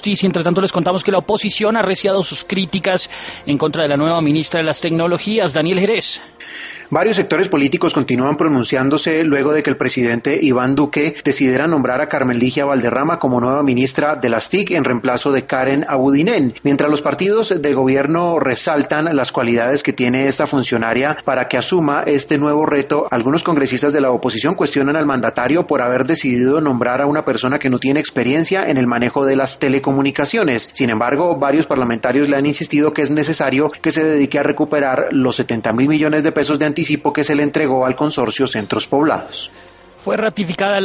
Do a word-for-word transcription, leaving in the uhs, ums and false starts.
Justicia. Entre tanto, les contamos que la oposición ha arreciado sus críticas en contra de la nueva ministra de las Tecnologías, Daniel Jerez. Varios sectores políticos continúan pronunciándose luego de que el presidente Iván Duque decidiera nombrar a Carmen Ligia Valderrama como nueva ministra de las T I C en reemplazo de Karen Abudinen, mientras los partidos de gobierno resaltan las cualidades que tiene esta funcionaria para que asuma este nuevo reto. Algunos congresistas de la oposición cuestionan al mandatario por haber decidido nombrar a una persona que no tiene experiencia en el manejo de las telecomunicaciones. Sin embargo, varios parlamentarios le han insistido que es necesario que se dedique a recuperar los setenta mil millones de pesos de anticipo que se le entregó al consorcio Centros Poblados. Fue ratificada la